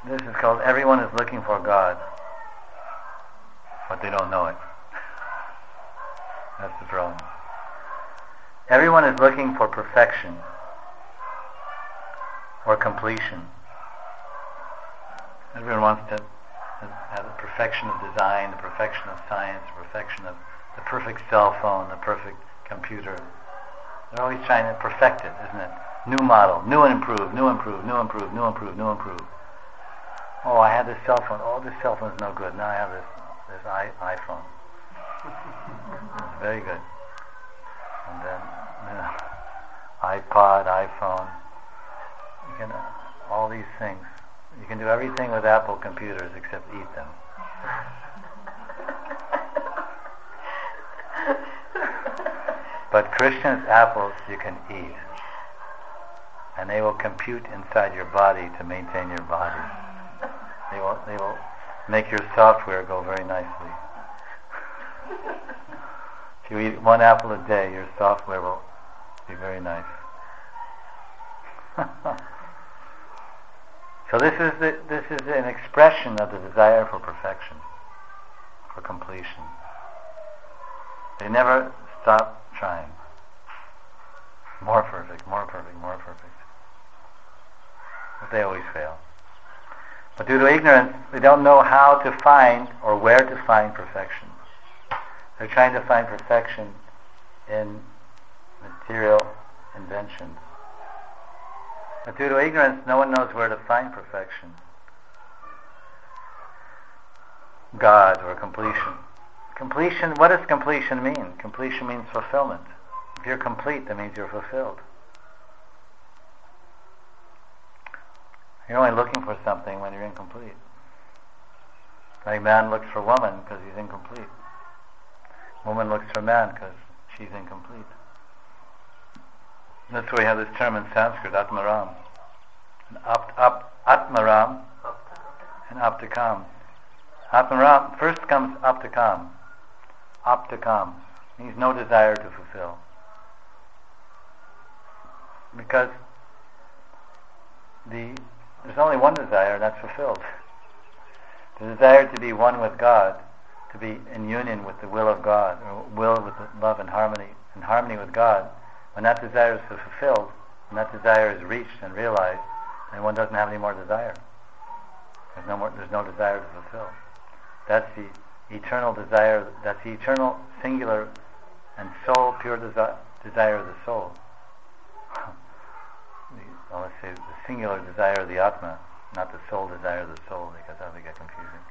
This is called everyone is looking for God, but they don't know it. That's the problem. Everyone is looking for perfection or completion. Everyone wants to have the perfection of design, the perfection of science, the perfection of the perfect cell phone, the perfect computer. They're always trying to perfect it, isn't it? New model, new and improved, new improved, new improved, new improved, new improved. Oh, I had this cell phone. Oh, this cell phone is no good. Now I have this iPhone. It's very good. And then iPod, iPhone. You can all these things. You can do everything with Apple computers except eat them. But Krishna's apples you can eat, and they will compute inside your body to maintain your body. They will make your software go very nicely. If you eat one apple a day, your software will be very nice. So this is an expression of the desire for perfection, for completion. They never stop trying. More perfect, more perfect, more perfect. But they always fail. But due to ignorance, they don't know how to find or where to find perfection. They're trying to find perfection in material inventions. But due to ignorance, no one knows where to find perfection. God or completion. Completion, what does completion mean? Completion means fulfillment. If you're complete, that means you're fulfilled. You're only looking for something when you're incomplete. Like man looks for woman because he's incomplete. Woman looks for man because she's incomplete. That's why we have this term in Sanskrit, Atmaram. Atmaram and Aptakam. Atmaram, first comes Aptakam. Aptakam means no desire to fulfill. Because there's only one desire, and that's fulfilled. The desire to be one with God, to be in union with the will of God, or will with love and harmony with God. When that desire is fulfilled, when that desire is reached and realized, then one doesn't have any more desire. There's no desire to fulfill. That's the eternal desire. That's the eternal, singular, and sole, pure desire of the soul. Let's say the singular desire of the Atma, not the sole desire of the soul, because that would get confusing.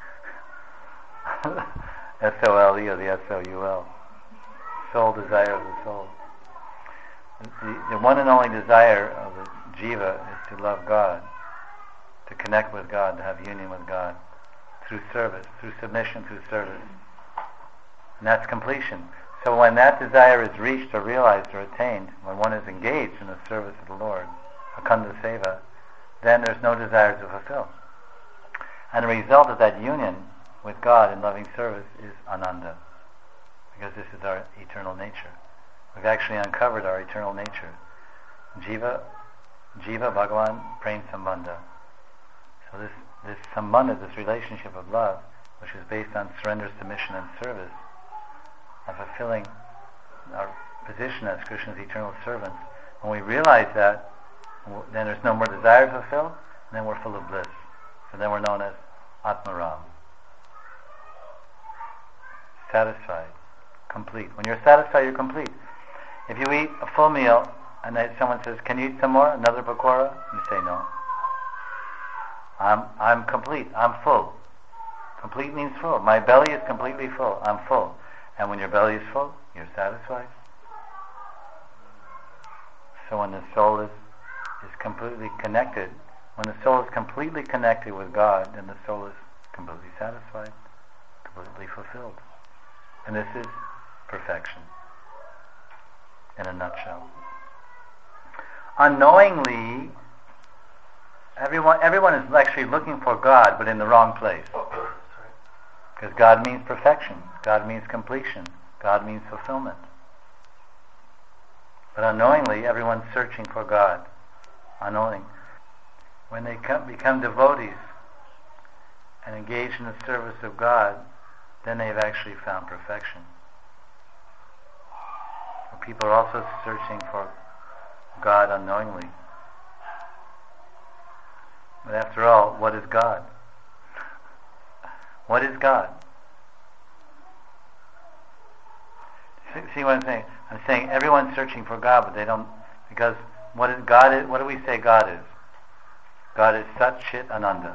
S-O-L-E or the S-O-U-L. Sole desire of the soul. The one and only desire of the jiva is to love God, to connect with God, to have union with God, through service, through submission, through service. And that's completion. So when that desire is reached or realized or attained, when one is engaged in the service of the Lord, Akanda Seva, then there's no desire to fulfill. And the result of that union with God in loving service is Ananda, because this is our eternal nature. We've actually uncovered our eternal nature. Jiva Bhagavan Prem Sambandha. So this sambandha, this relationship of love, which is based on surrender, submission, and service, and fulfilling our position as Krishna's eternal servants. When we realize that, then there's no more desire to fulfill, and then we're full of bliss. So then we're known as Atmaram. Satisfied, complete. When you're satisfied, you're complete. If you eat a full meal, and then someone says, "Can you eat some more? Another pakora?" You say, "No. I'm complete. I'm full." Complete means full. My belly is completely full. I'm full. And when your belly is full, you're satisfied. So when the soul is completely connected, when the soul is completely connected with God, then the soul is completely satisfied, completely fulfilled. And this is perfection in a nutshell. Unknowingly, everyone is actually looking for God, but in the wrong place. Because God means perfection. God means completion. God means fulfillment. But unknowingly, everyone's searching for God. Unknowing. When they become devotees, and engage in the service of God, then they've actually found perfection. People are also searching for God unknowingly. But after all, what is God? What is God? See what I'm saying? I'm saying everyone's searching for God, but they don't, because what is God is? What do we say God is? God is Sat Chit Ananda.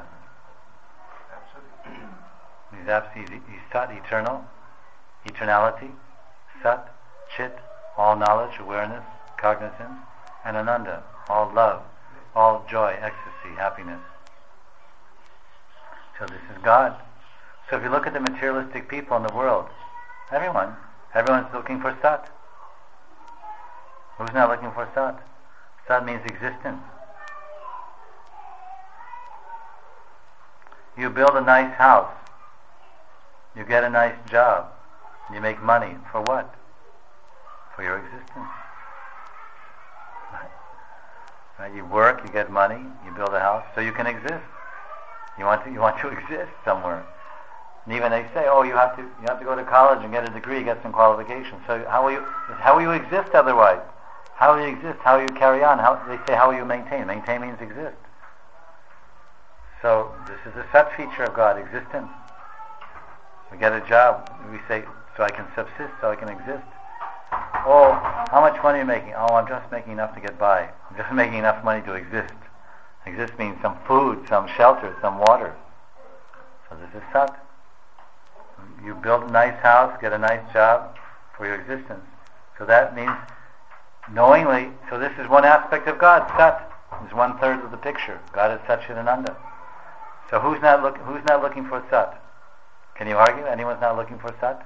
He's Sat, eternal, eternality, Sat, Chit, all knowledge, awareness, cognizance, and Ananda, all love, all joy, ecstasy, happiness. So this is God. So if you look at the materialistic people in the world, everyone's looking for Sat. Who's not looking for Sat? Sat means existence. You build a nice house, you get a nice job, you make money. For what? For your existence. Right? You work, you get money, you build a house, so you can exist. You want to exist somewhere. And even they say, oh, you have to go to college and get a degree, get some qualifications. So how will you exist otherwise? How will you exist? How will you carry on? They say, how will you maintain? Maintain means exist. So this is the Sat feature of God, existence. We get a job, we say, so I can subsist, so I can exist. Oh, how much money are you making? Oh, I'm just making enough to get by. I'm just making enough money to exist. Exist means some food, some shelter, some water. So this is Sat. You build a nice house, get a nice job for your existence. So that means knowingly, so this is one aspect of God, Sat. It's 1/3 of the picture. God is Sat Chit Ananda. So who's not looking for Sat? Can you argue? Anyone's not looking for Sat?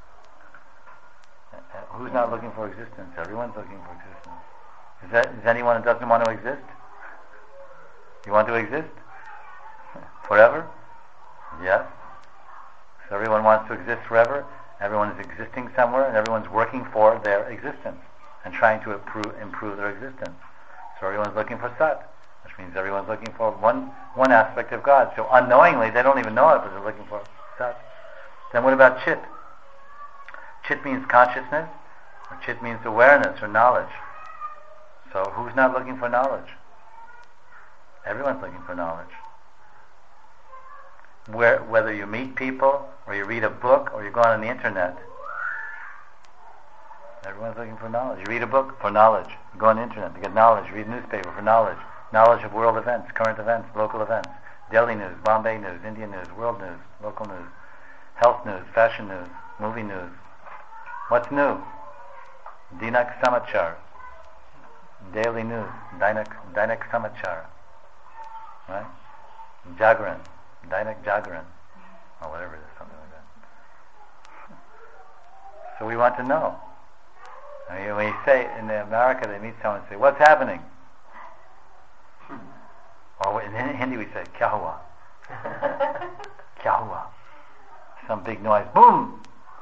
Who's not looking for existence? Everyone's looking for existence. Is anyone that doesn't want to exist? You want to exist? Forever? Yes. So everyone wants to exist forever. Everyone is existing somewhere, and everyone's working for their existence and trying to improve their existence. So everyone's looking for Sat, which means everyone's looking for one aspect of God. So unknowingly, they don't even know it, but they're looking for Sat. Then what about Chit? Chit means consciousness, or Chit means awareness or knowledge. So who's not looking for knowledge? Everyone's looking for knowledge. Whether you meet people, or you read a book, or you go on the internet, everyone's looking for knowledge. You read a book for knowledge. You go on the internet to get knowledge. You read a newspaper for knowledge. Knowledge of world events, current events, local events, Delhi news, Bombay news, Indian news, world news, local news, health news, fashion news, movie news. What's new? Dinak Samachar. Daily news. Dinak Samachar. Right? Jagran. Dinak Jagran. Or whatever it is, something like that. So we want to know. I mean, when you say, in America, they meet someone and say, what's happening? Or in Hindi we say, kya hua? Kya hua? Some big noise. Boom!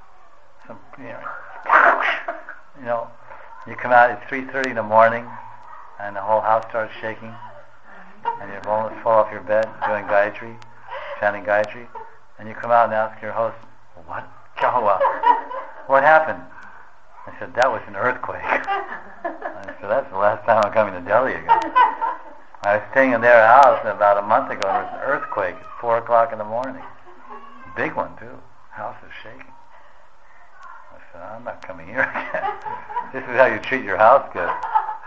You come out, it's 3:30 in the morning, and the whole house starts shaking, and you almost fall off your bed doing Gayatri, chanting Gayatri, and you come out and ask your host, what? Kya hua? What happened? I said, that was an earthquake. I said, that's the last time I'm coming to Delhi again. I was staying in their house about a month ago, and there was an earthquake at 4 o'clock in the morning. Big one, too. House is shaking. I said, I'm not coming here again. This is how you treat your house guests.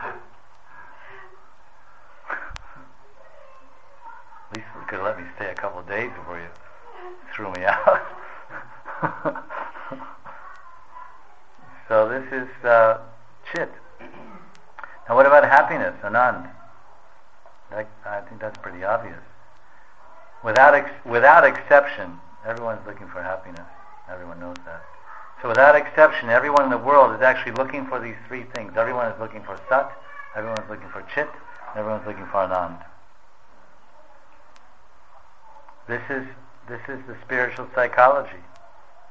At least you could have let me stay a couple of days before you threw me out. So this is Chit. Now what about happiness, Anand? I think that's pretty obvious. Without exception, everyone's looking for happiness. Everyone knows that. So without exception, everyone in the world is actually looking for these three things. Everyone is looking for Sat, everyone's looking for Chit, and everyone's looking for Anand. This is the spiritual psychology.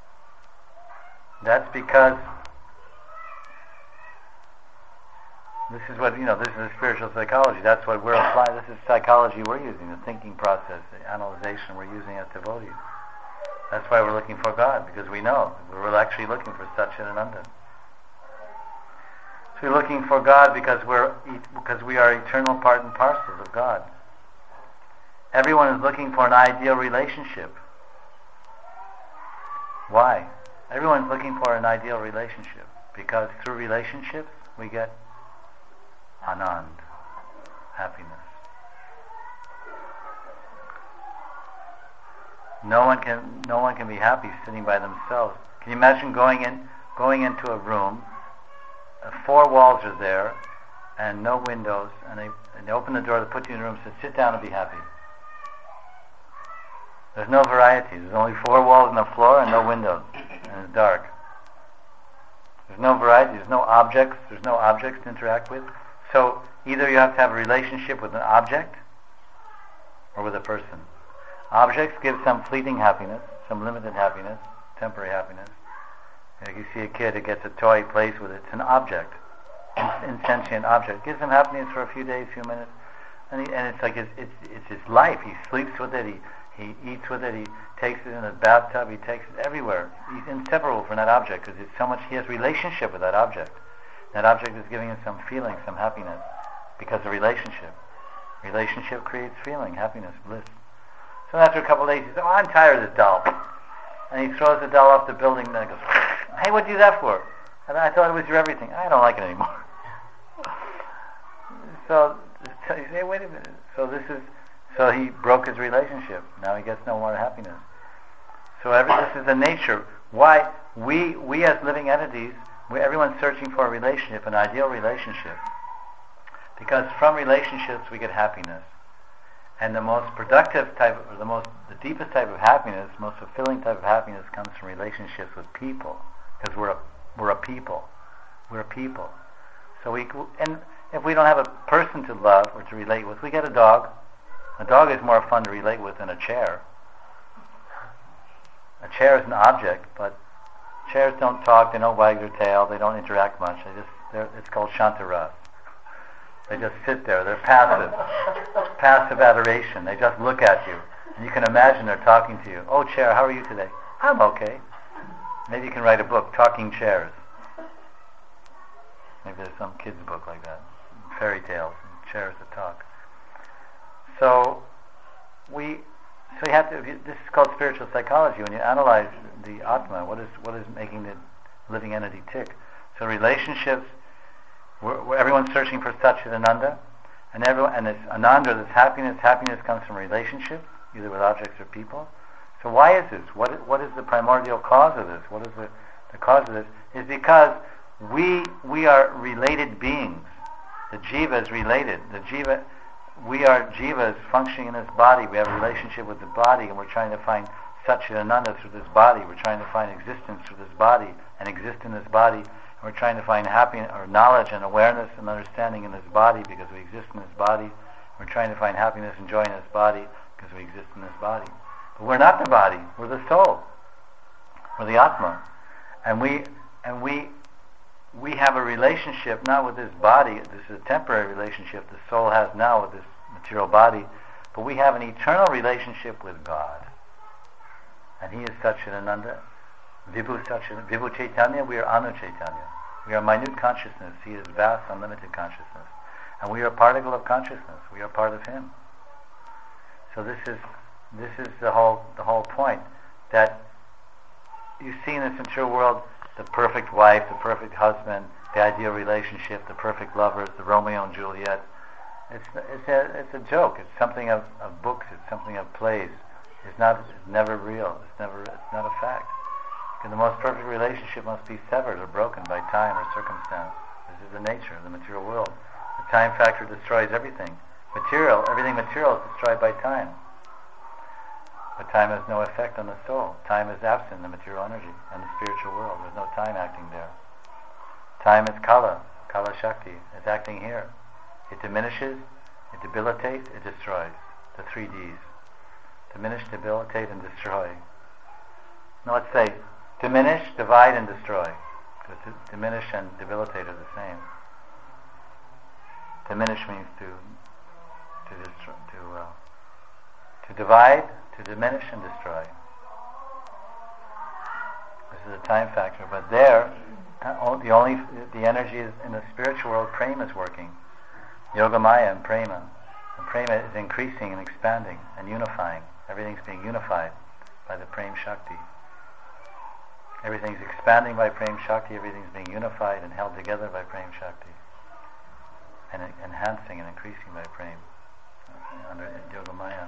That's because This is what, this is the spiritual psychology. That's what we're applying. This is psychology we're using, the thinking process, the analyzation we're using as devotees. That's why we're looking for God, because we know we're actually looking for Satchidananda. So we're looking for God because we are eternal part and parcels of God. Everyone is looking for an ideal relationship. Why? Everyone's looking for an ideal relationship because through relationships we get anand, happiness. No one can be happy sitting by themselves. Can you imagine going into a room, 4 walls are there, and no windows, and they open the door, they put you in a room, and say, sit down and be happy. There's no variety. There's only 4 walls and a floor and no windows, and it's dark. There's no variety. There's no objects. There's no objects to interact with. So either you have to have a relationship with an object or with a person. Objects give some fleeting happiness, some limited happiness, temporary happiness. Like you see a kid that gets a toy, plays with it. It's an object, insentient object. It gives him happiness for a few days, few minutes, and it's like it's his life. He sleeps with it. He eats with it. He takes it in the bathtub. He takes it everywhere. He's inseparable from that object because it's so much. He has relationship with that object. That object is giving him some feeling, some happiness, because of relationship. Relationship creates feeling, happiness, bliss. So after a couple of days, he says, "Oh, I'm tired of this doll," and he throws the doll off the building. And then goes, "Hey, what'd you do that for?" And I thought it was your everything. I don't like it anymore. So you say, "Wait a minute." So he broke his relationship. Now he gets no more happiness. So this is the nature. Why we as living entities, everyone's searching for a relationship, an ideal relationship, because from relationships we get happiness. And the most productive type, or the deepest type of happiness, most fulfilling type of happiness comes from relationships with people, because we're a people. We're a people. So and if we don't have a person to love or to relate with, we get a dog. A dog is more fun to relate with than a chair. A chair is an object, but chairs don't talk, they don't wag their tail, they don't interact much. It's called Shantaras. They just sit there. They're passive adoration. They just look at you. And you can imagine they're talking to you. "Oh, chair, how are you today?" "I'm okay." Maybe you can write a book, Talking Chairs. Maybe there's some kid's book like that. Fairy tales and chairs that talk. So you have to. This is called spiritual psychology. When you analyze the Atma, what is making the living entity tick? So relationships. Where everyone's searching for Satchidananda, and it's Ananda, this happiness. Happiness comes from relationships, either with objects or people. So why is this? What is the primordial cause of this? What is the cause of this? Is because we are related beings. The jiva is related. We are jivas functioning in this body. We have a relationship with the body, and we're trying to find Satchidananda through this body. We're trying to find existence through this body and exist in this body. We're trying to find happiness or knowledge and awareness and understanding in this body because we exist in this body. We're trying to find happiness and joy in this body because we exist in this body. But we're not the body. We're the soul. We're the Atma. And we have a relationship not with this body. This is a temporary relationship the soul has now with this material body. But we have an eternal relationship with God. And He is Satchidananda. Vibhu Chaitanya, we are Anu Chaitanya. We are minute consciousness. He is vast, unlimited consciousness. And we are a particle of consciousness. We are part of Him. So this is the whole point. That you see in this material world the perfect wife, the perfect husband, the ideal relationship, the perfect lovers, the Romeo and Juliet. It's a joke. It's something of books. It's something of plays. It's never real. It's not a fact. And the most perfect relationship must be severed or broken by time or circumstance. This is the nature of the material world. The time factor destroys everything. Everything material is destroyed by time. But time has no effect on the soul. Time is absent in the material energy and the spiritual world. There's no time acting there. Time is Kala Shakti. It's acting here. It diminishes, it debilitates, it destroys. The 3 Ds. Diminish, debilitate, and destroy. Now let's say diminish, divide, and destroy. Because diminish and debilitate are the same. Diminish means to divide, to diminish and destroy. This is a time factor, but there, the energy is in the spiritual world. Prema is working, Yogamaya and Prema. And Prema is increasing and expanding and unifying. Everything's being unified by the Prem Shakti. Everything's expanding by Prem Shakti. Everything's being unified and held together by Prem Shakti, and enhancing and increasing by Prem under Yogamaya.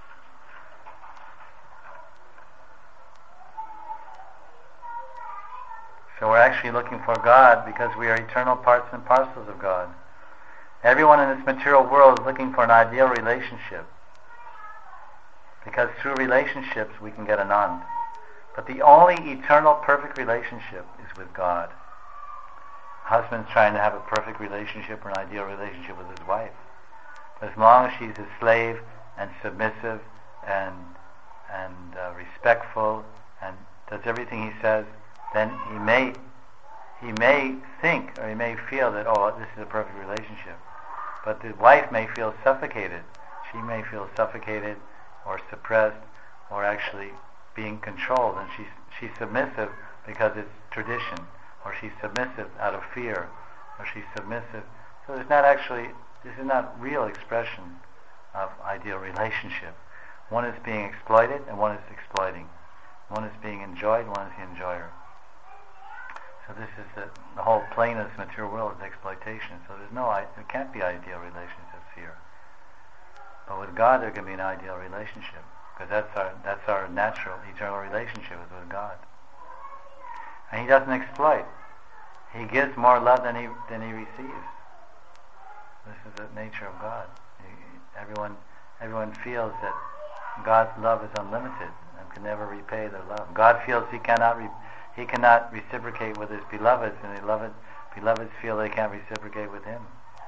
So we're actually looking for God because we are eternal parts and parcels of God. Everyone in this material world is looking for an ideal relationship, because through relationships we can get Anand. But the only eternal perfect relationship is with God. Husband's trying to have a perfect relationship or an ideal relationship with his wife. But as long as she's a slave and submissive and respectful and does everything he says, then he may think or he may feel that, oh, this is a perfect relationship. But the wife may feel suffocated. She may feel suffocated or suppressed or actually being controlled, and she's submissive because it's tradition, or she's submissive out of fear, or she's submissive. So this is not real expression of ideal relationship. One is being exploited and one is exploiting. One is being enjoyed, one is the enjoyer. So this is the whole plane of this material world is exploitation. So there can't be ideal relationships here. But with God there can be an ideal relationship, because that's our natural eternal relationship is with God. And He doesn't exploit. He gives more love than he receives. This is the nature of God. Everyone feels that God's love is unlimited and can never repay their love. God feels He cannot reciprocate with His beloveds, and beloveds feel they can't reciprocate with Him.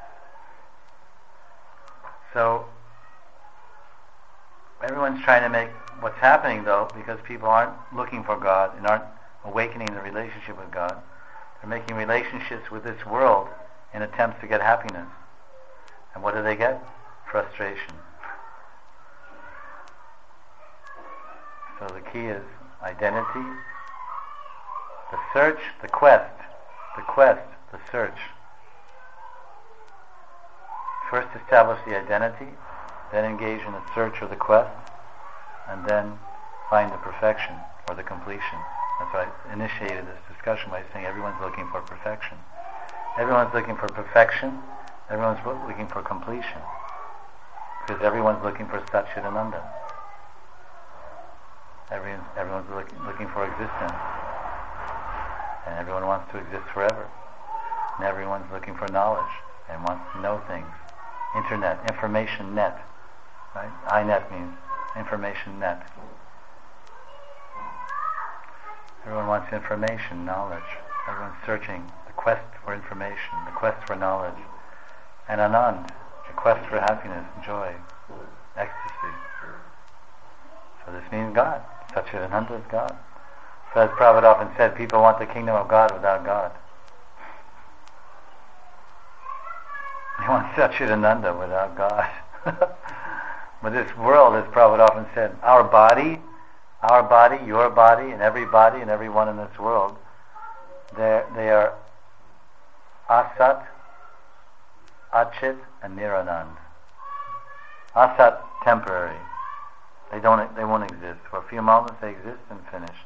So everyone's trying to make what's happening, though, because people aren't looking for God and aren't awakening the relationship with God. They're making relationships with this world in attempts to get happiness. And what do they get? Frustration. So the key is identity, the search, the quest, the search. First establish the identity, then engage in the search or the quest, and then find the perfection or the completion. That's why I initiated this discussion by saying everyone's looking for perfection. Everyone's looking for perfection, everyone's looking for completion, because everyone's looking for Satchidananda. Everyone's looking for existence, and everyone wants to exist forever. And everyone's looking for knowledge and wants to know things. Internet, information net, right? INET means information net. Everyone wants information, knowledge. Everyone's searching, the quest for information, the quest for knowledge. And Anand, the quest for happiness, joy, ecstasy. So this means God. Satchidananda is God. So as Prabhupada often said, people want the kingdom of God without God. They want Satchidananda without God. But this world, as Prabhupada often said, our body, your body, and everyone in this world, they are Asat, Achit, and Niranand. Asat, temporary. They won't exist. For a few moments they exist and finished.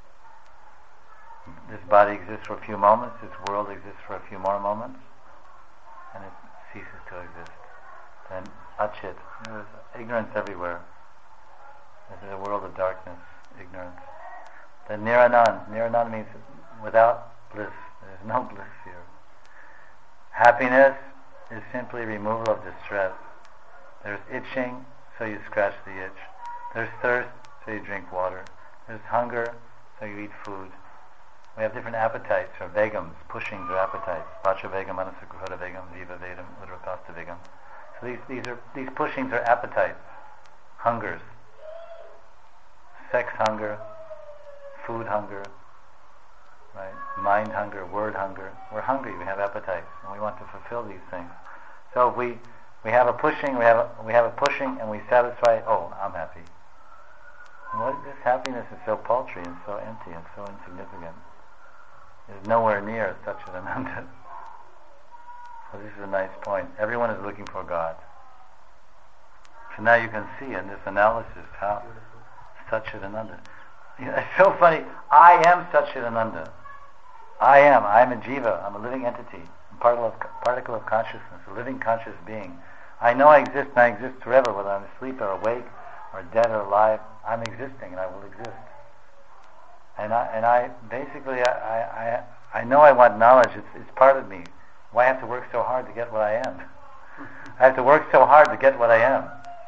This body exists for a few moments, this world exists for a few more moments, and it ceases to exist. Then Achit, there's ignorance everywhere. This is a world of darkness, ignorance. Then Niranand means without bliss. There's no bliss here. Happiness is simply removal of distress. There's itching, so you scratch the itch. There's thirst, so you drink water. There's hunger, so you eat food. We have different appetites, or vegams, pushings or appetites. Vacha vegam, manasakruta vegam, jiva vedam, udrakasta vegam. So these pushings are appetites, hungers. Sex hunger, food hunger, right? Mind hunger, word hunger. We're hungry, we have appetites, and we want to fulfill these things. So if we have a pushing, we have a pushing, and we satisfy. Oh, I'm happy. This happiness is so paltry and so empty and so insignificant. It's nowhere near Satchidananda. So this is a nice point. Everyone is looking for God. So now you can see in this analysis how Satchidananda. It's so funny. I am Satchidananda. I'm a jiva. I'm a living entity. I'm particle of consciousness, a living conscious being. I know I exist, and I exist forever, whether I'm asleep or awake, or dead or alive. I'm existing, and I will exist. And I basically know I want knowledge. It's part of me. Why have to work so hard to get what I am? I have to work so hard to get what I am.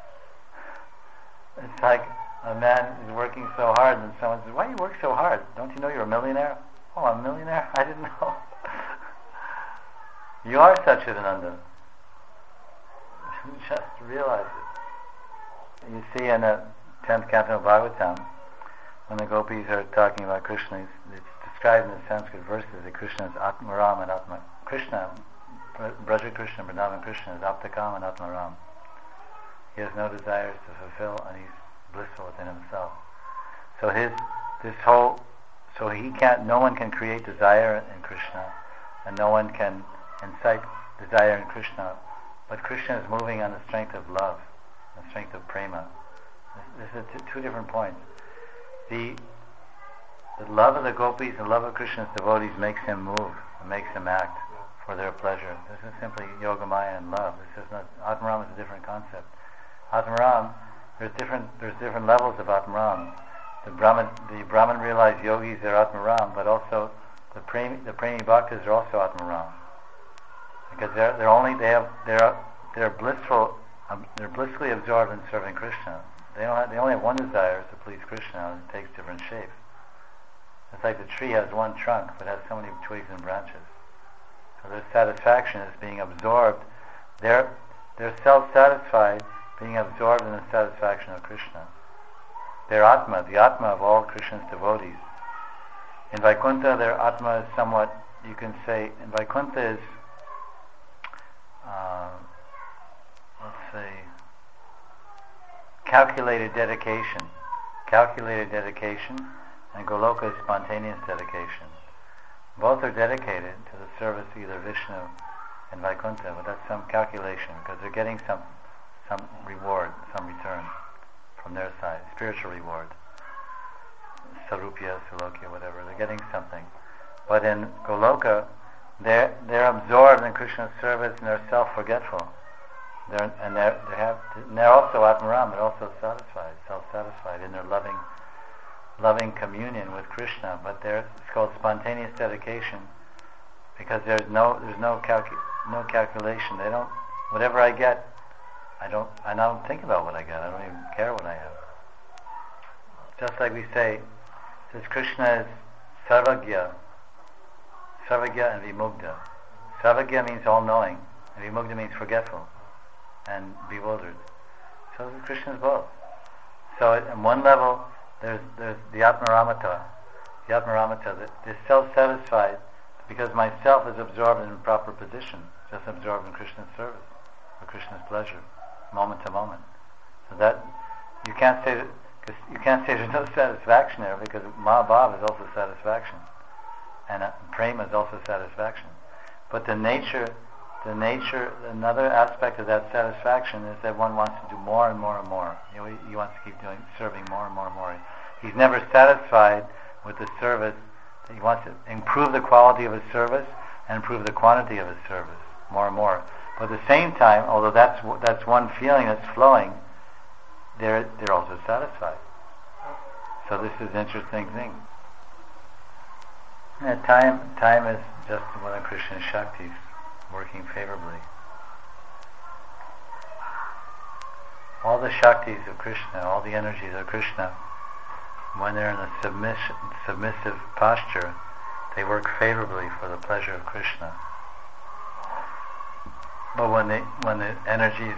It's like a man is working so hard, and someone says, "Why do you work so hard? Don't you know you're a millionaire?" "Oh, I'm a millionaire? I didn't know." You are Satchidananda. Just realize it. You see in the 10th canto of Bhagavatam, when the gopis are talking about Krishna, it's described in the Sanskrit verses that Krishna is Atmaram and Atma. Krishna, Braja Krishna, Vrindavan Krishna is Aptakam and Atmaram. He has no desires to fulfill, and he's blissful within himself. So no one can create desire in Krishna, and no one can incite desire in Krishna. But Krishna is moving on the strength of love, the strength of prema. This is two different points. The love of the gopis, the love of Krishna's devotees makes him move, and makes him act for their pleasure. This is simply yogamaya and love. This is not. Atmaram is a different concept. Atmaram, there's different levels of Atmaram. The Brahman realized yogis are Atmaram, but also the Premi Bhaktas are also Atmaram. Because they're blissfully absorbed in serving Krishna. They only have one desire, to please Krishna, and it takes different shapes. It's like the tree has one trunk, but has so many twigs and branches. So their satisfaction is being absorbed. They're self-satisfied, being absorbed in the satisfaction of Krishna. They're Atma, the Atma of all Krishna's devotees. In Vaikuntha, their Atma is somewhat, you can say, in Vaikuntha is, let's say, calculated dedication, and Goloka is spontaneous dedication. Both are dedicated to the service of either Vishnu and Vaikuntha, but that's some calculation, because they're getting some reward, some return from their side, spiritual reward, sarupya, sulokya, whatever. They're getting something. But in Goloka, they're absorbed in Krishna's service, and they're self-forgetful. They're also Atmaram. They're also self-satisfied in their loving communion with Krishna. But it's called spontaneous dedication, because there's no calculation. They don't. Whatever I get, I don't think about what I get. I don't even care what I have. Just like we say, says Krishna is Sarvagya and Vimugdha. Sarvagya means all-knowing, and Vimugdha means forgetful and bewildered. So Krishna is both. So at one level, there's the Atmaramata. The Atmaramata, the self-satisfied, because myself is absorbed in a proper position, just absorbed in Krishna's service, for Krishna's pleasure, moment to moment. So that you can't say there's no satisfaction there, because Mahabhav is also satisfaction, and prema is also satisfaction. But another aspect of that satisfaction is that one wants to do more and more and more. He wants to keep serving more and more and more. He's never satisfied with the service. He wants to improve the quality of his service and improve the quantity of his service more and more. But at the same time, although that's one feeling that's flowing, they're also satisfied. So this is an interesting thing. And time is just one of Krishna's Shaktis working favorably. All the Shaktis of Krishna, all the energies of Krishna, when they're in a submissive posture, they work favorably for the pleasure of Krishna. But when the energies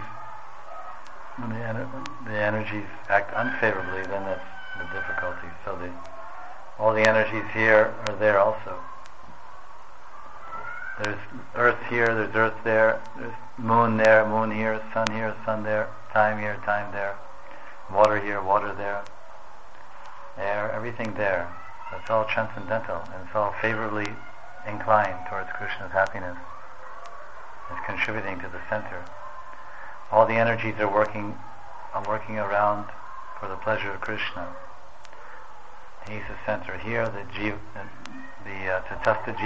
act unfavorably, then that's the difficulty. So all the energies here are there also. There's earth here, there's earth there, there's moon there, moon here, sun there, time here, time there, water here, water there, air, everything there. It's all transcendental, and it's all favorably inclined towards Krishna's happiness. It's contributing to the center. All the energies are working around for the pleasure of Krishna. He's the center. Here, the Tatastha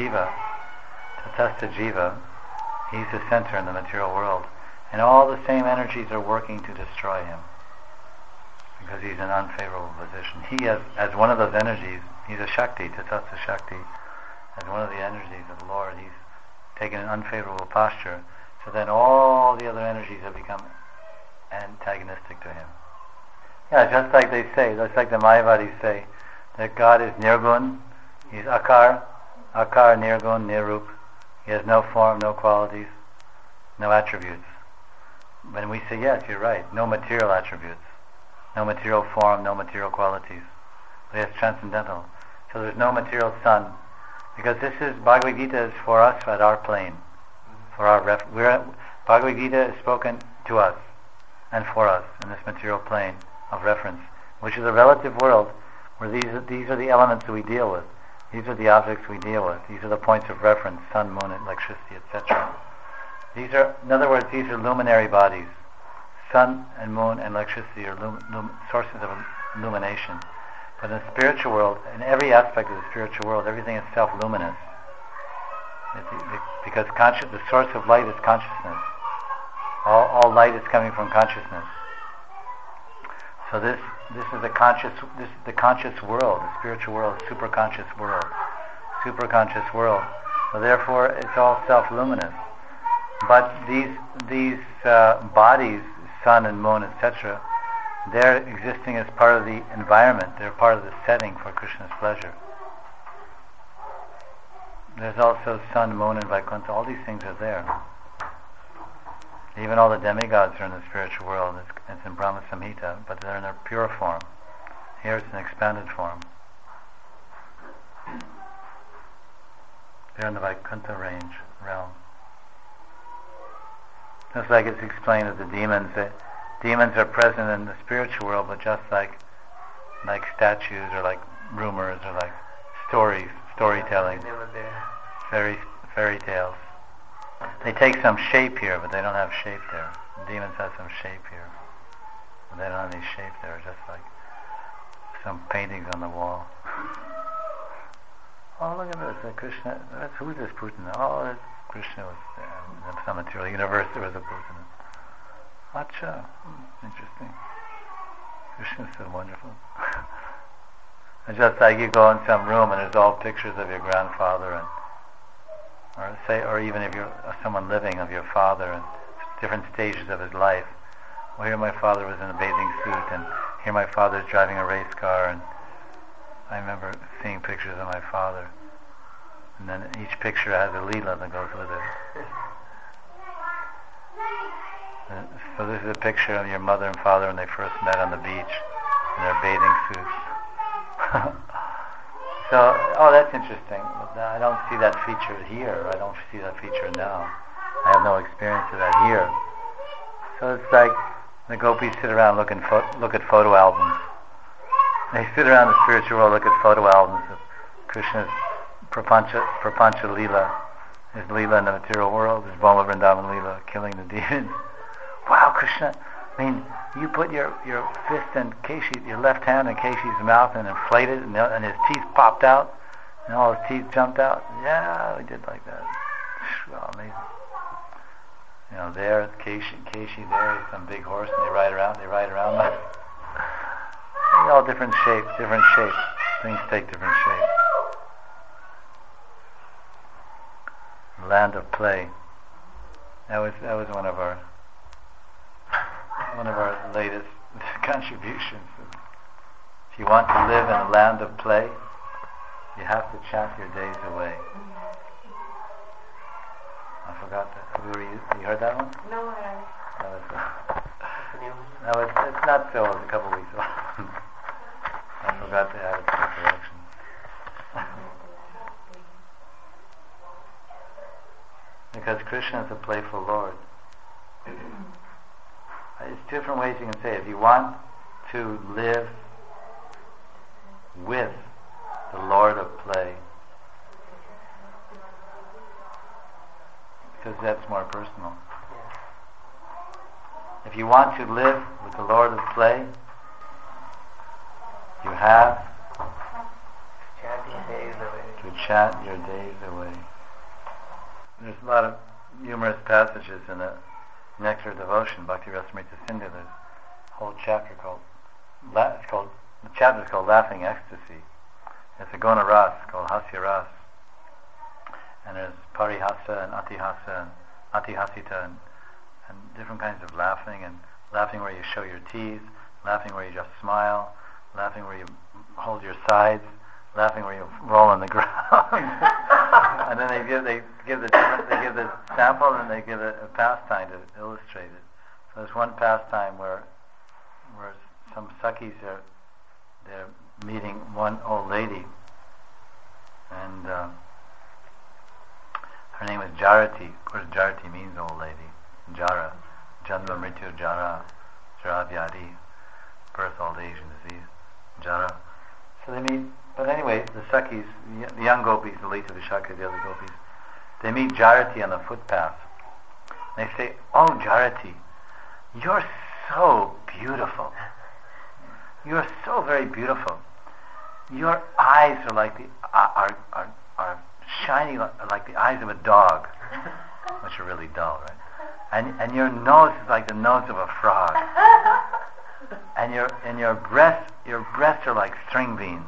Jiva, he's the center in the material world. And all the same energies are working to destroy him, because he's in an unfavorable position. He, as one of those energies, he's a Shakti, Tatastha Shakti. As one of the energies of the Lord, he's taken an unfavorable posture, so then all the other energies have become antagonistic to him. Yeah, just like they say, just like the Mayavadis say, that God is Nirgun, he's Akar, Nirgun, Nirup. He has no form, no qualities, no attributes. When we say, yes, you're right, no material attributes, no material form, no material qualities. But he is transcendental. So there's no material sun. Because this is, Bhagavad Gita is for us at our plane. For our Bhagavad Gita is spoken to us and for us in this material plane of reference, which is a relative world where these are the elements that we deal with. These are the objects we deal with. These are the points of reference, sun, moon, electricity, etc. These are, in other words, these are luminary bodies. Sun and moon and electricity are sources of illumination. But in the spiritual world, in every aspect of the spiritual world, everything is self-luminous. Because the source of light is consciousness. All light is coming from consciousness. So this is the conscious world, the spiritual world, superconscious world. So therefore, it's all self-luminous. But these bodies, sun and moon, etc., they're existing as part of the environment. They're part of the setting for Krishna's pleasure. There's also sun, moon, and Vaikuntha. All these things are there. Even all the demigods are in the spiritual world. It's in Brahma Samhita, but they're in their pure form. Here it's an expanded form. They're in the Vaikuntha realm. Just like it's explained that the demons are present in the spiritual world, but just like statues or like rumors or like storytelling, fairy tales. They take some shape here, but they don't have shape there. The demons have some shape here, but they don't have any shape there. Just like some paintings on the wall. Oh, look at this, Krishna. Who's this Putin? Oh, Krishna was in some material universe. There was a Putin. Acha, interesting. Krishna is so wonderful. And just like you go in some room and there's all pictures of your grandfather, or even if you're someone living, of your father and different stages of his life. Well, here my father was in a bathing suit, and here my father's driving a race car, and I remember seeing pictures of my father. And then each picture has a leela that goes with it. So this is a picture of your mother and father when they first met on the beach in their bathing suits. So, that's interesting. But I don't see that feature here. I don't see that feature now. I have no experience of that here. So it's like the gopis sit around look at photo albums. They sit around the spiritual world, look at photo albums of Krishna's Prapancha Leela, his Leela in the material world, his Bhoma Vrindavan Leela, killing the demons. Wow, Krishna! I mean, you put your fist in your left hand in Keshi's mouth and inflated it, and his teeth popped out, and all his teeth jumped out. Yeah, we did like that. Well, amazing. There, Keshi there is some big horse, and they ride around. All different shapes. Things take different shapes. Land of play. That was one of our latest contributions. If you want to live in a land of play, you have to chant your days away. I forgot that. You heard that one? No, I haven't. It's not so. It was a couple weeks old. I forgot to add it to the collection. because Krishna is a playful Lord. It's different ways you can say it. If you want to live with the Lord of play, because that's more personal. If you want to live with the Lord of play, you have to chant your days away. There's a lot of humorous passages in the Nectar Devotion, Bhakti Rasamrita Sindhu. There's a whole chapter the chapter is called Laughing Ecstasy. It's a Gona Ras called Hasya Ras. And there's Parihasa and Atihasa and Atihasita and different kinds of laughing, and laughing where you show your teeth, laughing where you just smile, laughing where you hold your sides, laughing where you roll on the ground. And then they give the sample, and they give a pastime to illustrate it. So there's one pastime where some Sakhis they're meeting one old lady, and her name is Jarati. Of course, Jarati means old lady. Jara, Janma Mrityu Jara, Jara Vyadi, birth, old age, and disease. Jara. So they meet. But anyway, the Sakhis, the young gopis, the Lita Vishaka, the other gopis, they meet Jarati on the footpath. They say, "Oh, Jarati, you're so beautiful. You're so very beautiful. Your eyes are like are shiny like the eyes of a dog," which are really dull, right? And your nose is like the nose of a frog. And your breasts are like string beans.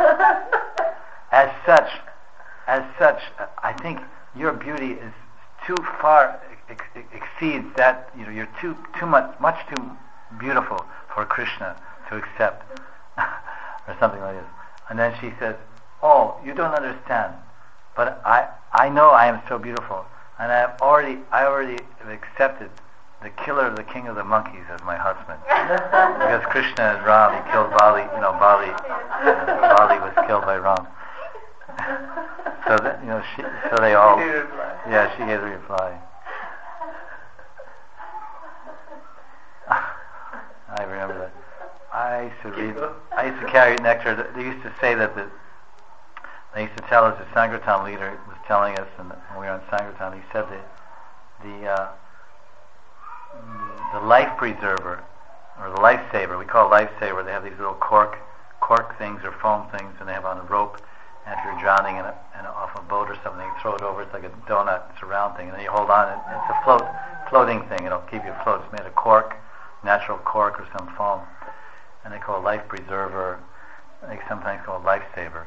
As such, I think your beauty is too far exceeds that. You're too much too beautiful for Krishna to accept, or something like this. And then she says, "Oh, you don't understand, but I know I am so beautiful, and I already have accepted the killer of the king of the monkeys as my husband." Because Krishna is Ram, he killed Bali. Bali was killed by Ram. So that, so they all, she gave the reply. I remember that. I used to carry nectar. They used to say that they used to tell us, the Sankirtan leader was telling us, and when we were on Sankirtan, he said that the life preserver, or the lifesaver, we call it lifesaver, they have these little cork things or foam things, and they have on a rope, and if you're drowning in off a boat or something, you throw it over, it's like a donut, it's a round thing, and then you hold on, and it's a floating thing, it'll keep you afloat. It's made of cork, natural cork or some foam, and they call it life preserver, they sometimes call it lifesaver,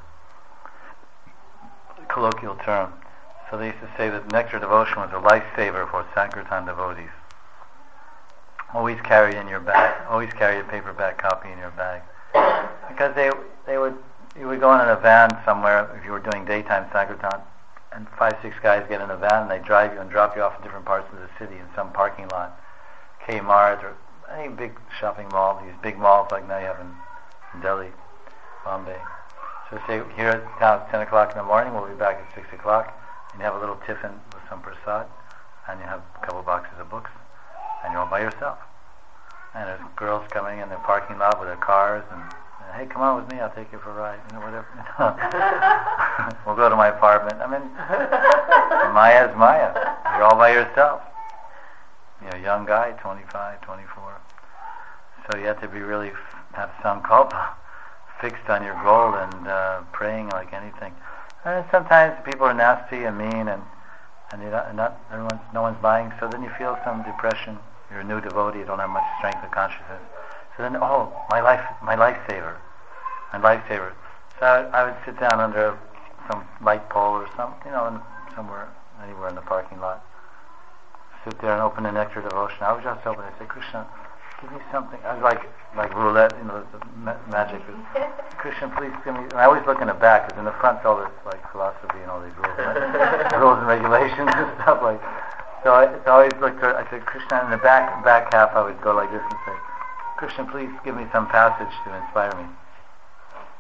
colloquial term. So they used to say that Nectar Devotion was a lifesaver for Sankirtan devotees. Always carry in your bag. Always carry a paperback copy in your bag, because you would go in a van somewhere if you were doing daytime Sankirtan, and 5-6 guys get in a van and they drive you and drop you off in different parts of the city in some parking lot, Kmart or any big shopping mall. These big malls like now you have in Delhi, Bombay. So say here at town at 10 o'clock in the morning. We'll be back at 6 o'clock, and you have a little tiffin with some prasad, and you have a couple boxes of books. And you're all by yourself. And there's girls coming in the parking lot with their cars, and "Hey, come on with me, I'll take you for a ride," whatever. We'll go to my apartment. I mean, Maya's Maya. You're all by yourself. Young guy, 25, 24. So you have to be really have sankalpa fixed on your goal and praying like anything. And sometimes people are nasty and mean, and no one's buying. So then you feel some depression. You're a new devotee, you don't have much strength of consciousness. So then, my lifesaver. So I would sit down under some light pole or somewhere, anywhere in the parking lot. Sit there and open the Nectar Devotion. I would just open it and say, "Krishna, give me something." I was like roulette, the magic. "Krishna, please give me." And I always look in the back, because in the front's all this philosophy and all these rules, rules and regulations and stuff like. So I always looked. I said, "Krishna," in the back half, I would go like this and say, "Krishna, please give me some passage to inspire me."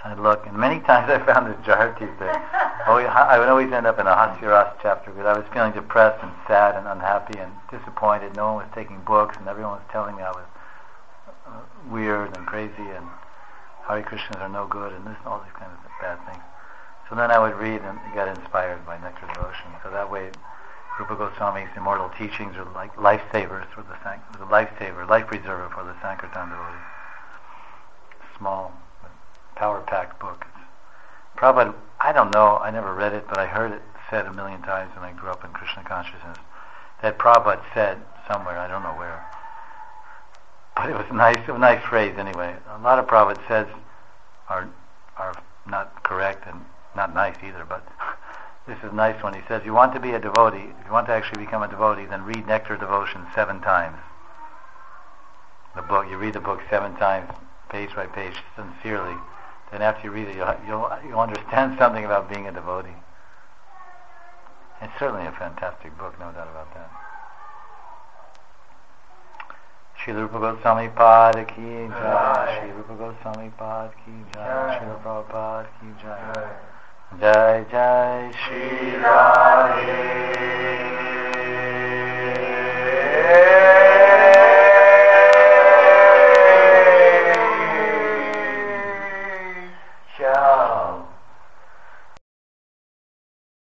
I'd look, and many times I found the Jayarti thing. I would always end up in a Hasyaras chapter because I was feeling depressed and sad and unhappy and disappointed. No one was taking books, and everyone was telling me I was weird and crazy, and Hare Krishnas are no good, and all these kinds of bad things. So then I would read and get inspired by Nectar Devotion. So that way, Rupa Goswami's immortal teachings are like lifesavers for the lifesaver, life preserver for the Sankirtan devotees. Small, power-packed book. Prabhupada, I don't know, I never read it, but I heard it said a million times when I grew up in Krishna consciousness, that Prabhupada said somewhere, I don't know where, but it was a nice phrase anyway. A lot of Prabhupada says are not correct and not nice either, but this is a nice one. He says, you want to be a devotee, if you want to actually become a devotee, then read Nectar Devotion 7 times. The book, you read the book 7 times, page by page, sincerely. Then after you read it, you'll understand something about being a devotee. It's certainly a fantastic book, no doubt about that. Srila Rupa Goswami Pad ki jai, Srila Rupa Goswami Pad ki jai, Srila Prabhupada ki jai. Jai Jai Shri Ram.